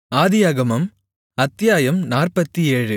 ஆதியாகமம் அத்தியாயம் 47.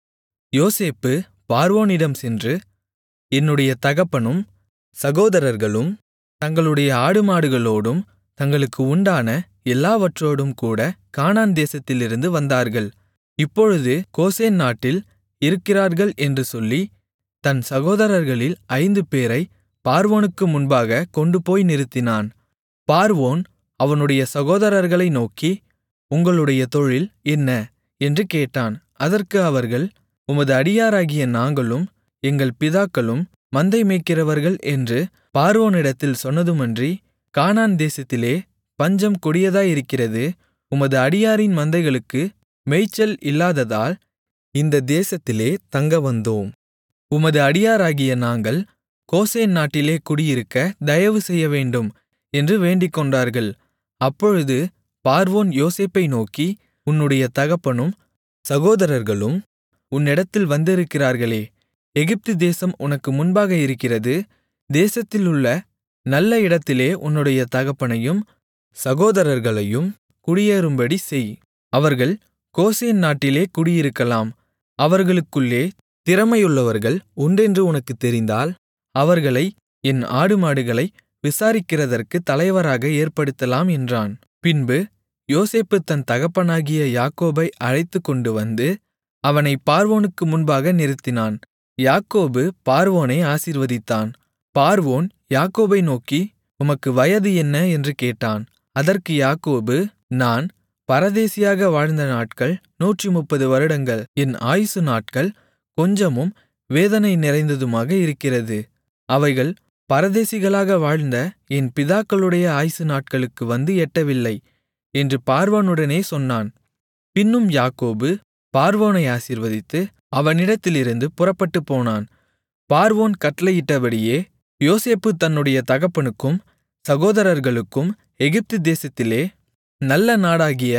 யோசேப்பு பார்வோனிடம் சென்று, என்னுடைய தகப்பனும் சகோதரர்களும் தங்களுடைய ஆடுமாடுகளோடும் தங்களுக்கு உண்டான எல்லாவற்றோடும் கூடக் கானான் தேசத்திலிருந்து வந்தார்கள். இப்பொழுது கோசேன் நாட்டில் இருக்கிறார்கள் என்று சொல்லி, தன் சகோதரர்களில் 5 பேரைப் பார்வோனுக்கு முன்பாகக் கொண்டுபோய் நிறுத்தினான். பார்வோன் அவனுடைய சகோதரர்களை நோக்கி, உங்களுடைய தொழில் என்ன? என்று கேட்டான். அதற்கு அவர்கள், உமது அடியாராகிய நாங்களும் எங்கள் பிதாக்களும் மந்தை மேய்க்கிறவர்கள் என்று பார்வோனிடத்தில் சொன்னதுமன்றி, கானான் தேசத்திலே பஞ்சம் கொடியதாயிருக்கிறது. உமது அடியாரின் மந்தைகளுக்கு மேய்ச்சல் இல்லாததால் இந்த தேசத்திலே தங்க வந்தோம். உமது அடியாராகிய நாங்கள் கோசேன் நாட்டிலே குடியிருக்க தயவு செய்யவேண்டும் என்று வேண்டிக்கொண்டார்கள். அப்பொழுது பார்வோன் யோசேப்பை நோக்கி, உன்னுடைய தகப்பனும் சகோதரர்களும் உன்னிடத்தில் வந்திருக்கிறார்களே, எகிப்து தேசம் உனக்கு முன்பாக இருக்கிறது. தேசத்திலுள்ள நல்ல இடத்திலே உன்னுடைய தகப்பனையும் சகோதரர்களையும் குடியேறும்படி செய். அவர்கள் கோசேன் நாட்டிலே குடியிருக்கலாம். அவர்களுக்குள்ளே திறமையுள்ளவர்கள் உண்டென்று உனக்குத் தெரிந்தால், அவர்களை என் ஆடுமாடுகளை விசாரிக்கிறதற்குத் தலைவராக ஏற்படுத்தலாம் என்றான். பின்பு யோசேப்பு தன் தகப்பனாகிய யாக்கோபை அழைத்துக்கொண்டு வந்து அவனைப் பார்வோனுக்கு முன்பாக நிறுத்தினான். யாக்கோபு பார்வோனை ஆசீர்வதித்தான். பார்வோன் யாக்கோபை நோக்கி, உமக்கு வயது என்ன என்று கேட்டான். அதற்கு யாக்கோபு, நான் பரதேசியாக வாழ்ந்த நாட்கள் 130 வருடங்கள். என் ஆயுசு நாட்கள் கொஞ்சமும் வேதனை நிறைந்ததுமாக இருக்கிறது. அவைகள் பரதேசிகளாக வாழ்ந்த என் பிதாக்களுடைய ஆயுசு நாட்களுக்கு வந்து எட்டவில்லை என்று பார்வோனுடனே சொன்னான். பின்னும் யாக்கோபு பார்வோனை ஆசீர்வதித்து அவனிடத்திலிருந்து புறப்பட்டுப் போனான். பார்வோன் கட்டளையிட்டபடியே யோசேப்பு தன்னுடைய தகப்பனுக்கும் சகோதரர்களுக்கும் எகிப்து தேசத்திலே நல்ல நாடாகிய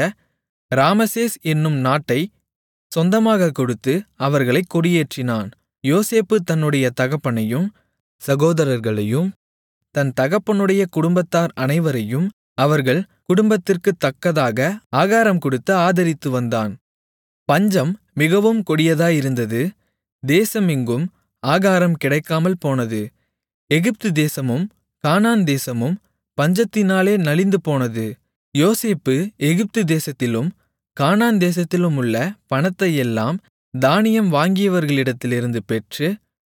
ராமசேஸ் என்னும் நாட்டைச் சொந்தமாகக் கொடுத்து அவர்களைக் குடியேற்றினான். யோசேப்பு தன்னுடைய தகப்பனையும் சகோதரர்களையும் தன் தகப்பனுடைய குடும்பத்தார் அனைவரையும் அவர்கள் குடும்பத்திற்குத் தக்கதாக ஆகாரம் கொடுத்து ஆதரித்து வந்தான். பஞ்சம் மிகவும் கொடியதாயிருந்தது. தேசமெங்கும் ஆகாரம் கிடைக்காமல் போனது. எகிப்து தேசமும் கானான் தேசமும் பஞ்சத்தினாலே நலிந்து போனது. யோசேப்பு எகிப்து தேசத்திலும் கானான் தேசத்திலுமுள்ள பணத்தையெல்லாம் தானியம் வாங்கியவர்களிடத்திலிருந்து பெற்று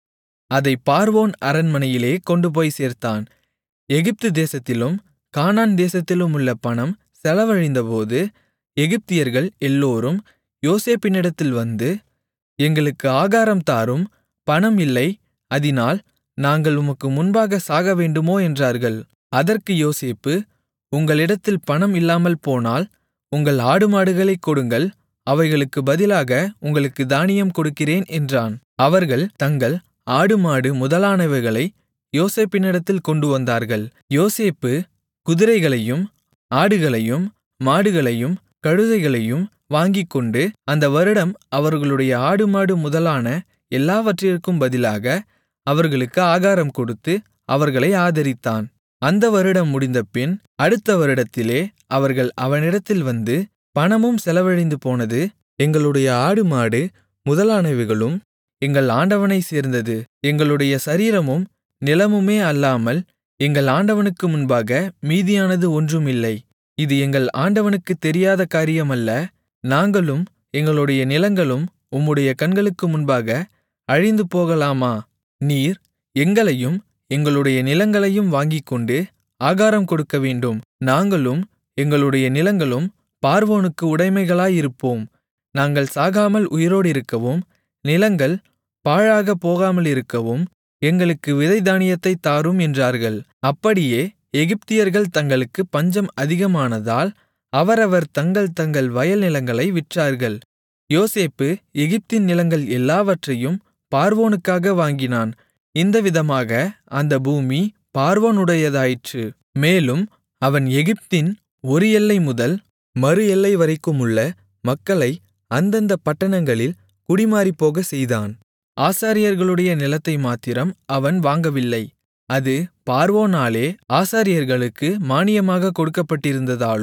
அதைப் பார்வோன் அரண்மனையிலே கொண்டுபோய் சேர்த்தான். எகிப்து தேசத்திலும் கானான் தேசத்திலுமுள்ள பணம் செலவழிந்தபோது எகிப்தியர்கள் எல்லோரும் யோசேப்பினிடத்தில் வந்து, எங்களுக்கு ஆகாரம் தாரும், பணம் இல்லை, அதினால் நாங்கள் உமக்கு முன்பாக சாகவேண்டுமோ என்றார்கள். அதற்கு யோசேப்பு, உங்களிடத்தில் பணம் இல்லாமல் போனால் உங்கள் ஆடுமாடுகளைக் கொடுங்கள், அவைகளுக்கு பதிலாக உங்களுக்கு தானியம் கொடுக்கிறேன் என்றான். அவர்கள் தங்கள் ஆடுமாடு முதலானவைகளை யோசேப்பினிடத்தில் கொண்டு வந்தார்கள். யோசேப்பு குதிரைகளையும் ஆடுகளையும் மாடுகளையும் கழுதைகளையும் வாங்கிக்கொண்டு அந்த வருடம் அவர்களுடைய ஆடுமாடு முதலான எல்லாவற்றிற்கும் பதிலாக அவர்களுக்கு ஆகாரம் கொடுத்து அவர்களை ஆதரித்தான். அந்த வருடம் முடிந்தபின் அடுத்த வருடத்திலே அவர்கள் அவனிடத்தில் வந்து, பணமும் செலவழிந்து போனது, எங்களுடைய ஆடுமாடு முதலானவைகளும் எங்கள் ஆண்டவனைச் சேர்ந்தது. எங்களுடைய சரீரமும் நிலமுமே அல்லாமல் எங்கள் ஆண்டவனுக்கு முன்பாக மீதியானது ஒன்றுமில்லை. இது எங்கள் ஆண்டவனுக்குத் தெரியாத காரியமல்ல. நாங்களும் எங்களுடைய நிலங்களும் உம்முடைய கண்களுக்கு முன்பாக அழிந்து போகலாமா? நீர் எங்களையும் எங்களுடைய நிலங்களையும் வாங்கிக்கொண்டு ஆகாரம் கொடுக்கவேண்டும். நாங்களும் எங்களுடைய நிலங்களும் பார்வோனுக்கு உடைமைகளாயிருப்போம். நாங்கள் சாகாமல் உயிரோடிருக்கவும் நிலங்கள் பாழாகப் போகாமலிருக்கவும் எங்களுக்கு விதை தானியத்தைத் தாரும் என்றார்கள். அப்படியே எகிப்தியர்கள் தங்களுக்கு பஞ்சம் அதிகமானதால் அவரவர் தங்கள் தங்கள் வயல் நிலங்களை விற்றார்கள். யோசேப்பு எகிப்தின் நிலங்கள் எல்லாவற்றையும் பார்வோனுக்காக வாங்கினான். இந்த விதமாக அந்த பூமி பார்வோனுடையதாயிற்று. மேலும் அவன் எகிப்தின் ஒரு எல்லை முதல் மறு எல்லை வரைக்குமுள்ள மக்களை அந்தந்த பட்டணங்களில் குடிமாறிப்போகச் செய்தான். ஆசாரியர்களுடைய நிலத்தை மாத்திரம் அவன் வாங்கவில்லை. அது பார்வோனாலே ஆசாரியர்களுக்கு மானியமாகக் கொடுக்கப்பட்டிருந்ததாலும்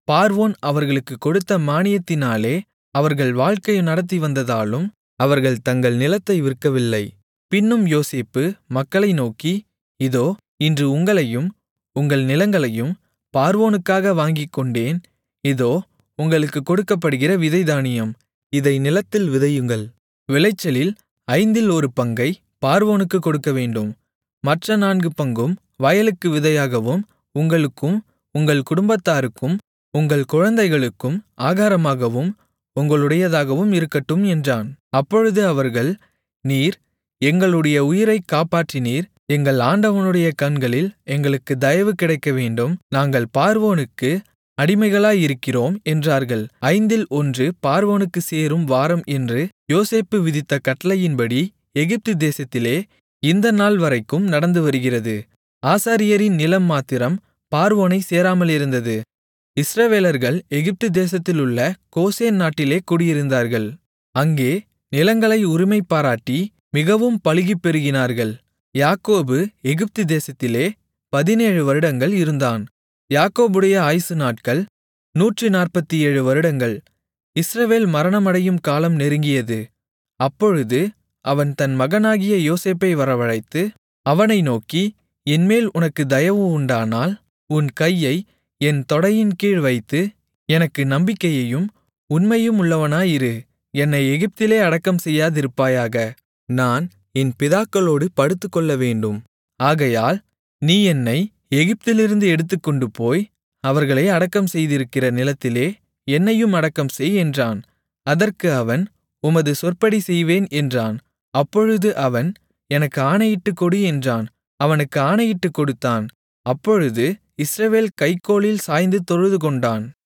பார்வோன் அவர்களுக்குக் கொடுத்த மானியத்தினாலே அவர்கள் வாழ்க்கை நடத்தி வந்ததாலும் அவர்கள் தங்கள் நிலத்தை விற்கவில்லை. பின்னும் யோசேப்பு மக்களை நோக்கி, இதோ, இன்று உங்களையும் உங்கள் நிலங்களையும் பார்வோனுக்காக வாங்கிக்கொண்டேன். இதோ, உங்களுக்குக் கொடுக்கப்படுகிற விதைதானியம். இதை நிலத்தில் விதையுங்கள். விளைச்சலில் ஐந்தில் ஒரு பங்கை பார்வோனுக்குக் கொடுக்கவேண்டும். மற்ற 4 பங்கும் வயலுக்கு விதையாகவும் உங்களுக்கும் உங்கள் குடும்பத்தாருக்கும் உங்கள் குழந்தைகளுக்கும் ஆகாரமாகவும் உங்களுடையதாகவும் இருக்கட்டும் என்றான். அப்பொழுது அவர்கள், நீர் எங்களுடைய உயிரைக் காப்பாற்றினீர். எங்கள் ஆண்டவனுடைய கண்களில் எங்களுக்கு தயவு கிடைக்கவேண்டும். நாங்கள் பார்வோனுக்கு அடிமைகளாயிருக்கிறோம் என்றார்கள். 1/5 பார்வோனுக்குச் சேரும் வாரம் என்று யோசேப்பு விதித்த கட்டளையின்படி எகிப்து தேசத்திலே இந்த நாள் வரைக்கும் நடந்து வருகிறது. ஆசாரியரின் நிலம் மாத்திரம் பார்வோனைச் சேராமலிருந்தது. இஸ்ரவேலர்கள் எகிப்து தேசத்திலுள்ள கோசேன் நாட்டிலே குடியிருந்தார்கள். அங்கே நிலங்களை உரிமை பாராட்டி மிகவும் பலுகிப் பெருகினார்கள். யாக்கோபு எகிப்து தேசத்திலே 17 வருடங்கள் இருந்தான். யாக்கோபுடைய ஆயுசு நாட்கள் 147 வருடங்கள். இஸ்ரவேல் மரணமடையும் காலம் நெருங்கியது. அப்பொழுது அவன் தன் மகனாகிய யோசேப்பை வரவழைத்து அவனை நோக்கி, என்மேல் உனக்கு தயவு உண்டானால் உன் கையை என் தொடையின் கீழ் வைத்து எனக்கு நம்பிக்கையையும் உண்மையும் உள்ளவனாயிரு. என்னை எகிப்திலே அடக்கம் செய்யாதிருப்பாயாக. நான் என் பிதாக்களோடு படுத்துக்கொள்ளவேண்டும். ஆகையால் நீ என்னை எகிப்திலிருந்து எடுத்துக்கொண்டு போய் அவர்களை அடக்கம் செய்திருக்கிற நிலத்திலே என்னையும் அடக்கம் செய் என்றான். அதற்கு அவன், உமது சொற்படி செய்வேன் என்றான். அப்பொழுது அவன், எனக்கு ஆணையிட்டுக் கொடு என்றான். அவனுக்கு ஆணையிட்டுக் கொடுத்தான். அப்பொழுது இஸ்ரவேல் கைக்கோலில் சாய்ந்து தொழுதுகொண்டான்.